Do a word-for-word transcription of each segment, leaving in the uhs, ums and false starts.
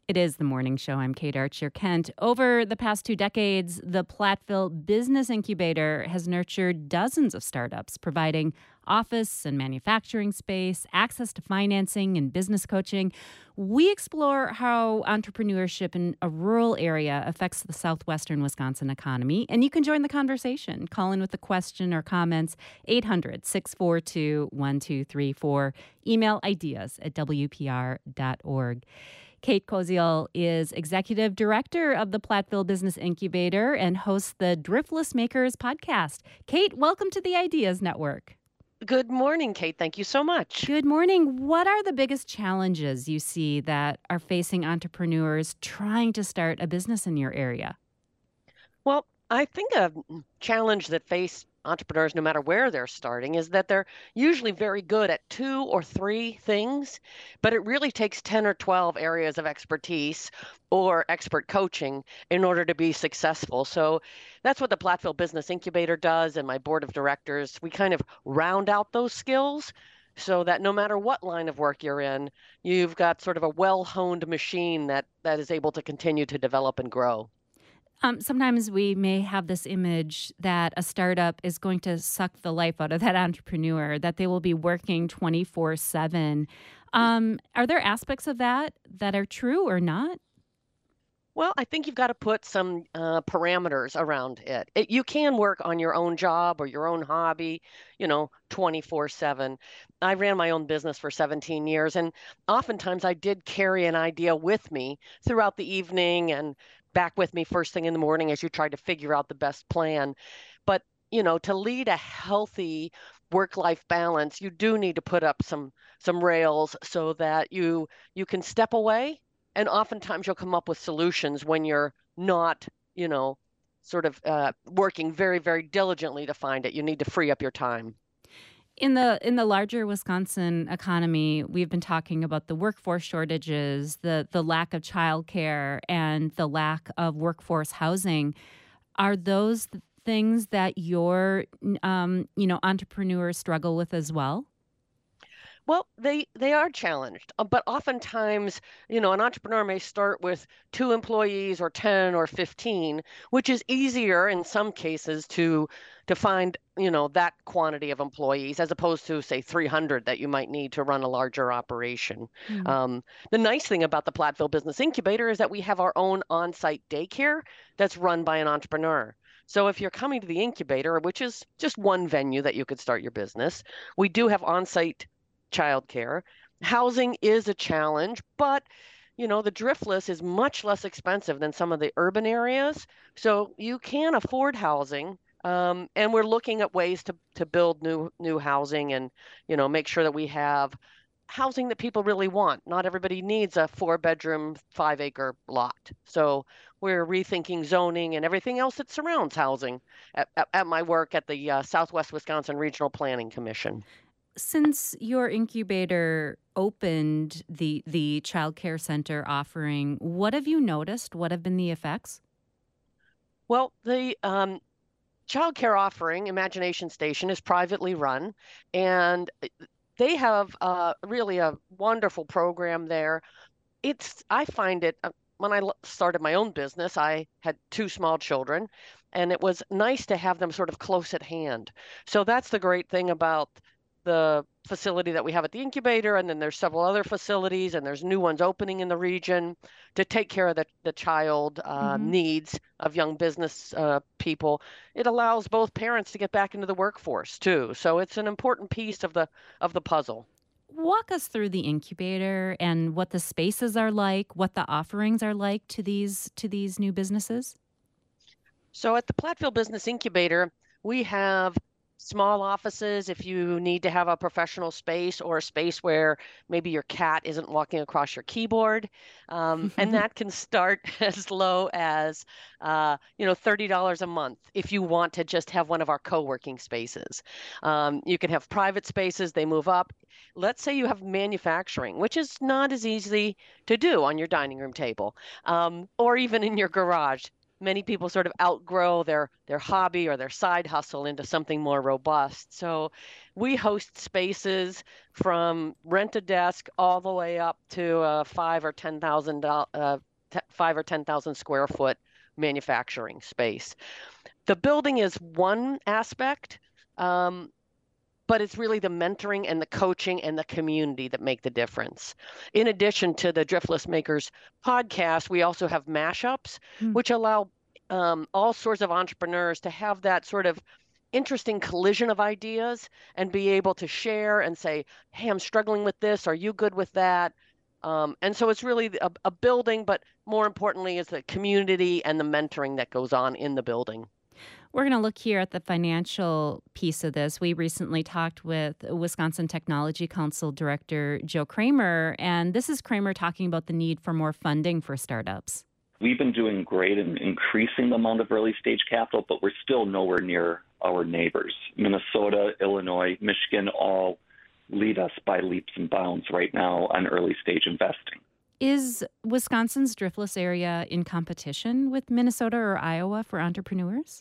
It is the morning show. I'm Kate Archer Kent. Over the past two decades, the Platteville Business Incubator has nurtured dozens of startups, providing office and manufacturing space, access to financing, and business coaching. We explore how entrepreneurship in a rural area affects the southwestern Wisconsin economy. And you can join the conversation. Call in with a question or comments, eight hundred, six four two, one two three four. Email ideas at w p r dot org. Kate Koziol is executive director of the Platteville Business Incubator and hosts the Driftless Makers podcast. Kate, welcome to the Ideas Network. Good morning, Kate. Thank you so much. Good morning. What are the biggest challenges you see that are facing entrepreneurs trying to start a business in your area? Well, I think a challenge that face entrepreneurs, no matter where they're starting, is that they're usually very good at two or three things, but it really takes ten or twelve areas of expertise or expert coaching in order to be successful. So that's what the Platteville Business Incubator does, and my board of directors. We kind of round out those skills so that no matter what line of work you're in, you've got sort of a well-honed machine that, that is able to continue to develop and grow. Um, sometimes we may have this image that a startup is going to suck the life out of that entrepreneur, that they will be working twenty-four seven. Um, are there aspects of that that are true or not? Well, I think you've got to put some uh, parameters around it. it. You can work on your own job or your own hobby, you know, twenty-four seven. I ran my own business for seventeen years, and oftentimes I did carry an idea with me throughout the evening and back with me first thing in the morning as you tried to figure out the best plan. But, you know, to lead a healthy work-life balance, you do need to put up some some rails so that you you can step away, and oftentimes you'll come up with solutions when you're not, you know, sort of uh, working very, very diligently to find it. You need to free up your time. In the in the larger Wisconsin economy, we've been talking about the workforce shortages, the the lack of childcare, and the lack of workforce housing. Are those th- things that your um, you know entrepreneurs struggle with as well? Well, they they are challenged, uh, but oftentimes, you know, an entrepreneur may start with two employees or ten or fifteen, which is easier in some cases to to find, you know, that quantity of employees as opposed to, say, three hundred that you might need to run a larger operation. Hmm. Um, the nice thing about the Platteville Business Incubator is that we have our own on-site daycare that's run by an entrepreneur. So if you're coming to the incubator, which is just one venue that you could start your business, we do have on-site childcare. Housing is a challenge, but you know, the driftless is much less expensive than some of the urban areas. So you can afford housing. Um, and we're looking at ways to, to build new new housing and, you know, make sure that we have housing that people really want. Not everybody needs a four bedroom, five acre lot. So we're rethinking zoning and everything else that surrounds housing at, at, at my work at the uh, Southwest Wisconsin Regional Planning Commission. Since your incubator opened the the child care center offering, what have you noticed? What have been the effects? Well, the um, child care offering, Imagination Station, is privately run, and they have uh, really a wonderful program there. It's I find it uh, when I l- started my own business, I had two small children, and it was nice to have them sort of close at hand. So that's the great thing about the facility that we have at the incubator, and then there's several other facilities, and there's new ones opening in the region to take care of the, the child uh, Hmm. needs of young business uh, people. It allows both parents to get back into the workforce too. So it's an important piece of the of the puzzle. Walk us through the incubator and what the spaces are like, what the offerings are like to these to these new businesses. So at the Platteville Business Incubator, we have small offices if you need to have a professional space or a space where maybe your cat isn't walking across your keyboard. Um, and that can start as low as, uh, you know, thirty dollars a month if you want to just have one of our co-working spaces. Um, you can have private spaces, they move up. Let's say you have manufacturing, which is not as easy to do on your dining room table um, or even in your garage. many people sort of outgrow their their hobby or their side hustle into something more robust. So we host spaces from rent a desk all the way up to uh, five or ten thousand uh, t- five or ten thousand square foot manufacturing space. The building is one aspect. Um, but it's really the mentoring and the coaching and the community that make the difference. In addition to the Driftless Makers podcast, we also have mashups, Hmm. which allow um, all sorts of entrepreneurs to have that sort of interesting collision of ideas and be able to share and say, hey, I'm struggling with this. Are you good with that? Um, and so it's really a, a building, but more importantly, is the community and the mentoring that goes on in the building. We're going to look here at the financial piece of this. We recently talked with Wisconsin Technology Council Director Joe Kramer, and this is Kramer talking about the need for more funding for startups. We've been doing great in increasing the amount of early stage capital, but we're still nowhere near our neighbors. Minnesota, Illinois, Michigan all lead us by leaps and bounds right now on early stage investing. Is Wisconsin's Driftless area in competition with Minnesota or Iowa for entrepreneurs?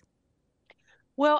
Well,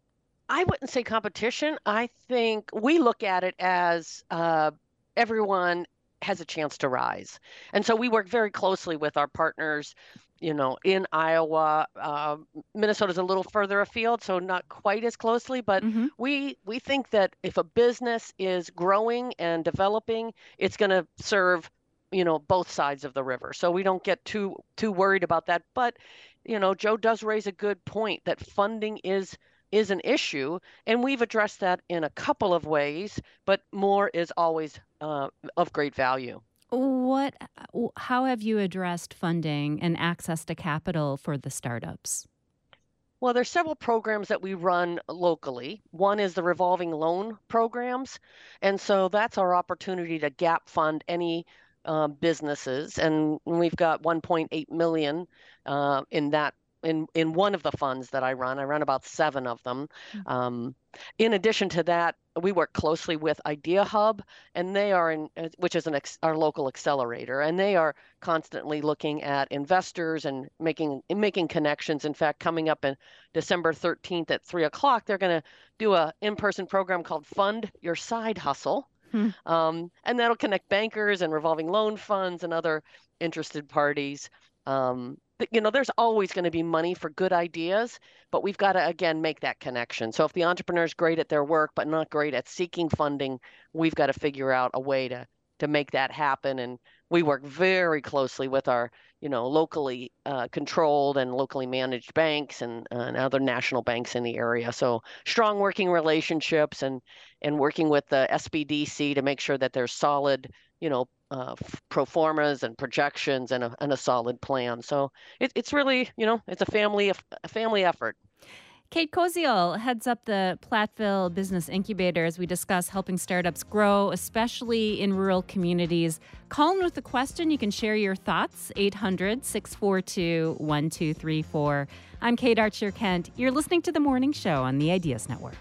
I wouldn't say competition. I think we look at it as uh, everyone has a chance to rise. And so we work very closely with our partners, you know, in Iowa. Uh, Minnesota's a little further afield, so not quite as closely, but Mm-hmm. we we think that if a business is growing and developing, it's going to serve, you know, both sides of the river. So we don't get too too worried about that. But, you know, Joe does raise a good point that funding is is an issue, and we've addressed that in a couple of ways, but more is always uh, of great value. What, how have you addressed funding and access to capital for the startups? Well, there's several programs that we run locally. One is the revolving loan programs, and so that's our opportunity to gap fund any uh, businesses, and we've got one point eight million uh, in that in in one of the funds that I run. I run about seven of them. Mm. Um, in addition to that, we work closely with Idea Hub, and they are in, uh, which is an ex, our local accelerator, and they are constantly looking at investors and making making connections. In fact, coming up in December thirteenth at three o'clock, they're going to do a in-person program called Fund Your Side Hustle, Hmm. um, and that'll connect bankers and revolving loan funds and other interested parties. Um, but, you know, there's always going to be money for good ideas, but we've got to, again, make that connection. So if the entrepreneur's great at their work, but not great at seeking funding, we've got to figure out a way to to make that happen. And we work very closely with our, you know, locally uh, controlled and locally managed banks and, uh, and other national banks in the area. So strong working relationships and and working with the S B D C to make sure that there's solid, you know, uh, pro formas and projections and a, and a solid plan. So it, it's really, you know, it's a family a family effort. Kate Koziol heads up the Platteville Business Incubator as we discuss helping startups grow, especially in rural communities. Call in with a question. You can share your thoughts, eight hundred, six four two, one two three four. I'm Kate Archer-Kent. You're listening to The Morning Show on the Ideas Network.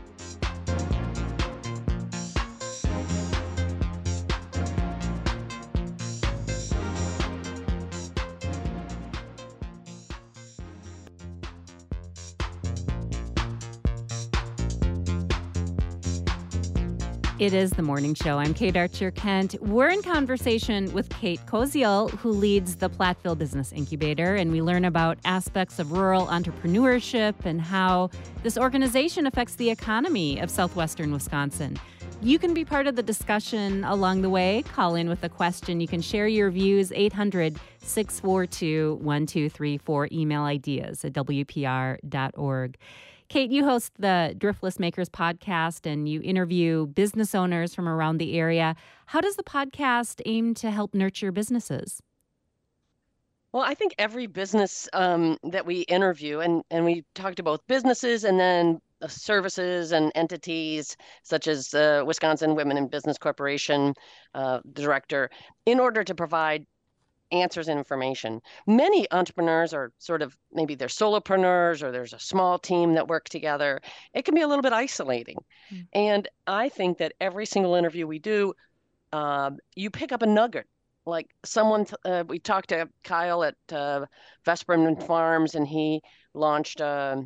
It is The Morning Show. I'm Kate Archer-Kent. We're in conversation with Kate Koziol, who leads the Platteville Business Incubator, and we learn about aspects of rural entrepreneurship and how this organization affects the economy of southwestern Wisconsin. You can be part of the discussion along the way. Call in with a question. You can share your views, eight hundred, six four two, one two three four. Email ideas at w p r dot org. Kate, you host the Driftless Makers podcast and you interview business owners from around the area. How does the podcast aim to help nurture businesses? Well, I think every business um, that we interview, and, and we talk to both businesses and then uh, services and entities such as uh, Wisconsin Women in Business Corporation uh, director, in order to provide answers and information. Many entrepreneurs are sort of, maybe they're solopreneurs or there's a small team that work together. It can be a little bit isolating. Mm. And I think that every single interview we do, uh, you pick up a nugget like someone, uh, we talked to Kyle at uh, Vesperman Farms, and he launched a,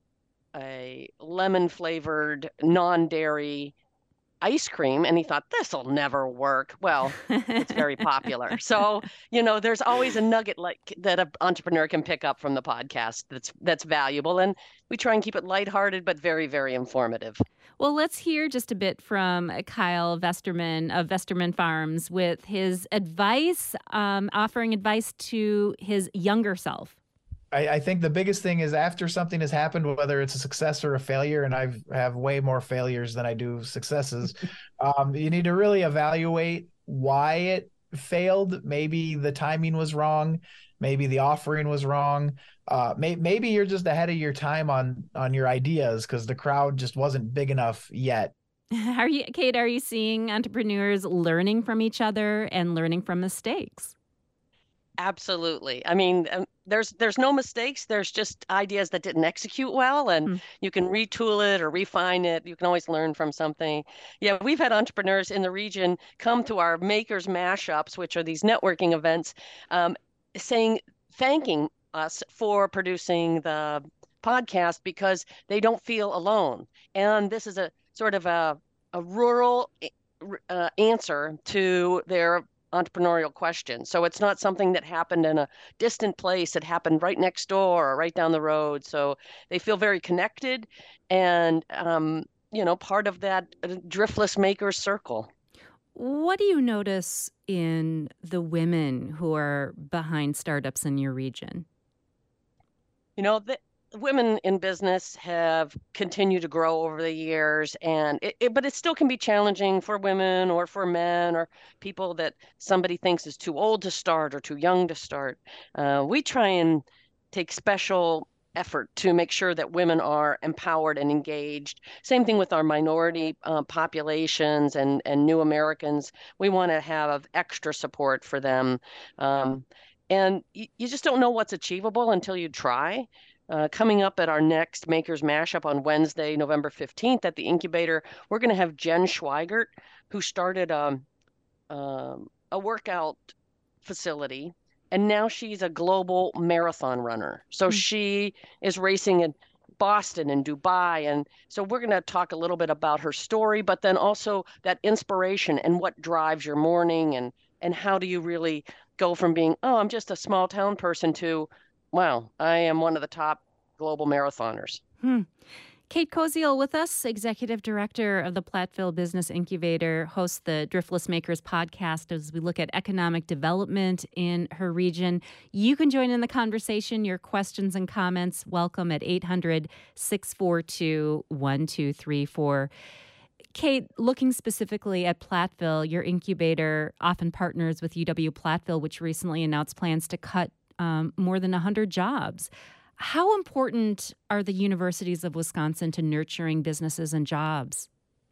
a lemon flavored non-dairy ice cream, and he thought this'll never work. Well, it's very popular. So, you know, there's always a nugget like that an entrepreneur can pick up from the podcast that's that's valuable. And we try and keep it lighthearted, but very, very informative. Well, let's hear just a bit from Kyle Vesterman of Vesterman Farms with his advice, um, offering advice to his younger self. I, I think the biggest thing is after something has happened, whether it's a success or a failure, and I have way more failures than I do successes, um, you need to really evaluate why it failed. Maybe the timing was wrong. Maybe the offering was wrong. Uh, may, maybe you're just ahead of your time on on your ideas because the crowd just wasn't big enough yet. Are you, Kate, are you seeing entrepreneurs learning from each other and learning from mistakes? Absolutely. I mean, um, there's there's no mistakes. There's just ideas that didn't execute well, and mm. you can retool it or refine it. You can always learn from something. Yeah, we've had entrepreneurs in the region come to our Makers Mashups, which are these networking events, um, saying, thanking us for producing the podcast because they don't feel alone. And this is a sort of a, a rural uh, answer to their entrepreneurial question. So it's not something that happened in a distant place. It happened right next door or right down the road. So they feel very connected and, um, you know, part of that Driftless Makers circle. What do you notice in the women who are behind startups in your region? You know, the women in business have continued to grow over the years, and it, it, but it still can be challenging for women or for men or people that somebody thinks is too old to start or too young to start. Uh, we try and take special effort to make sure that women are empowered and engaged. Same thing with our minority uh, populations and, and new Americans. We want to have extra support for them. Um, and you, you just don't know what's achievable until you try. Uh, coming up at our next Makers Mashup on Wednesday, November fifteenth at the Incubator, we're going to have Jen Schweigert, who started a, um, a workout facility, and now she's a global marathon runner. So mm-hmm. she is racing in Boston and Dubai. And so we're going to talk a little bit about her story, but then also that inspiration and what drives your morning and, and how do you really go from being, oh, I'm just a small town person to, wow, I am one of the top global marathoners. Hmm. Kate Koziel with us, Executive Director of the Platteville Business Incubator, hosts the Driftless Makers podcast as we look at economic development in her region. You can join in the conversation. Your questions and comments, welcome at eight hundred, six four two, one two three four. Kate, looking specifically at Platteville, your incubator often partners with U W Platteville, which recently announced plans to cut um, more than one hundred jobs. How important are the universities of Wisconsin to nurturing businesses and jobs?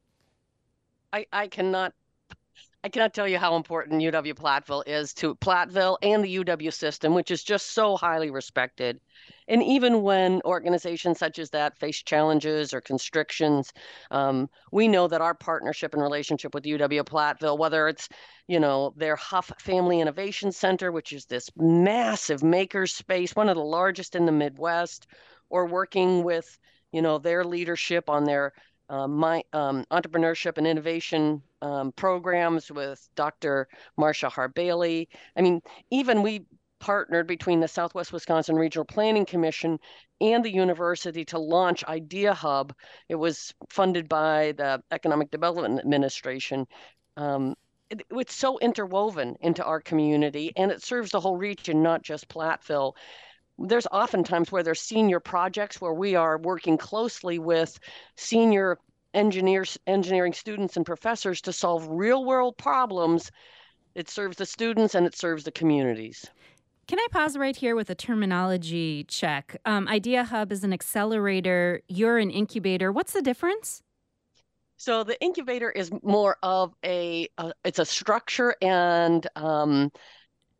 I, I cannot I cannot tell you how important U W Platteville is to Platteville and the U W system, which is just so highly respected. And even when organizations such as that face challenges or constrictions, um, we know that our partnership and relationship with U W Platteville, whether it's, you know, their Huff Family Innovation Center, which is this massive maker space, one of the largest in the Midwest, or working with, you know, their leadership on their uh, my um, entrepreneurship and innovation um, programs with Doctor Marsha Harbailey. I mean, even we partnered between the Southwest Wisconsin Regional Planning Commission and the university to launch Idea Hub. It was funded by the Economic Development Administration. Um, it, it's so interwoven into our community, and it serves the whole region, not just Platteville. There's often times where there's senior projects where we are working closely with senior engineers, engineering students and professors to solve real world problems. It serves the students and it serves the communities. Can I pause right here with a terminology check? Um, Idea Hub is an accelerator. You're an incubator. What's the difference? So the incubator is more of a, uh, it's a structure and um,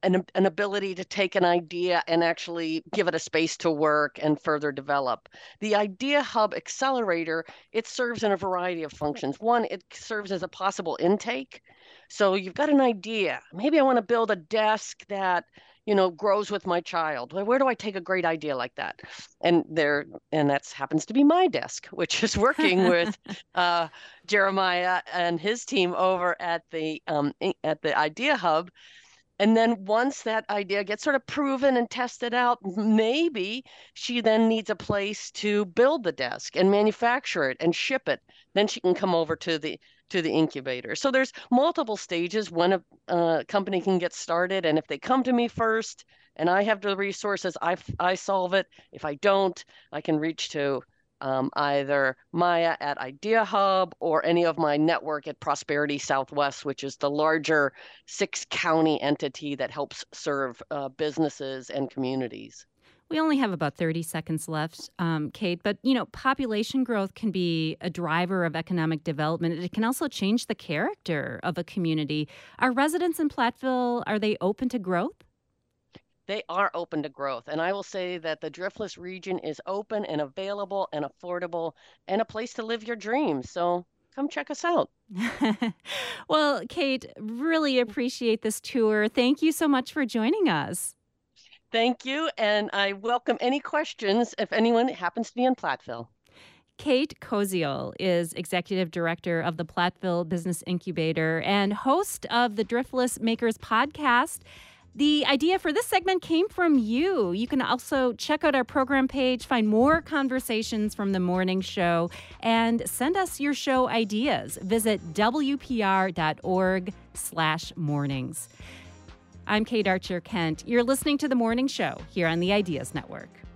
an, an ability to take an idea and actually give it a space to work and further develop. The Idea Hub Accelerator, it serves in a variety of functions. One, it serves as a possible intake. So you've got an idea. Maybe I want to build a desk that, you know, grows with my child. Where do I take a great idea like that? And there, and that happens to be my desk, which is working with uh, Jeremiah and his team over at the um, at the Idea Hub. And then once that idea gets sort of proven and tested out, maybe she then needs a place to build the desk and manufacture it and ship it. Then she can come over to the to the incubator. So there's multiple stages when a uh, company can get started. And if they come to me first and I have the resources, I, I solve it. If I don't, I can reach to um, either Maya at Idea Hub or any of my network at Prosperity Southwest, which is the larger six county entity that helps serve uh, businesses and communities. We only have about thirty seconds left, um, Kate, but, you know, population growth can be a driver of economic development. It can also change the character of a community. Are residents in Platteville, are they open to growth? They are open to growth. And I will say that the Driftless region is open and available and affordable and a place to live your dreams. So come check us out. Well, Kate, really appreciate this tour. Thank you so much for joining us. Thank you, and I welcome any questions if anyone happens to be in Platteville. Kate Koziol is Executive Director of the Platteville Business Incubator and host of the Driftless Makers podcast. The idea for this segment came from you. You can also check out our program page, find more conversations from the morning show, and send us your show ideas. Visit W P R dot org slash mornings. I'm Kate Archer Kent. You're listening to The Morning Show here on the Ideas Network.